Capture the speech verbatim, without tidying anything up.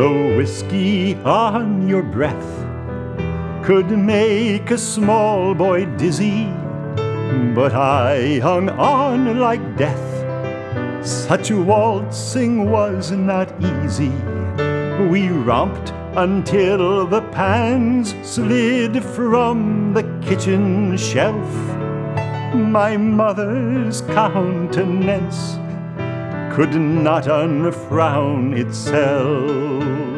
The whiskey on your breath could make a small boy dizzy, but I hung on like death. Such waltzing was not easy. We romped until the pans slid from the kitchen shelf. My mother's countenance could not unfrown itself.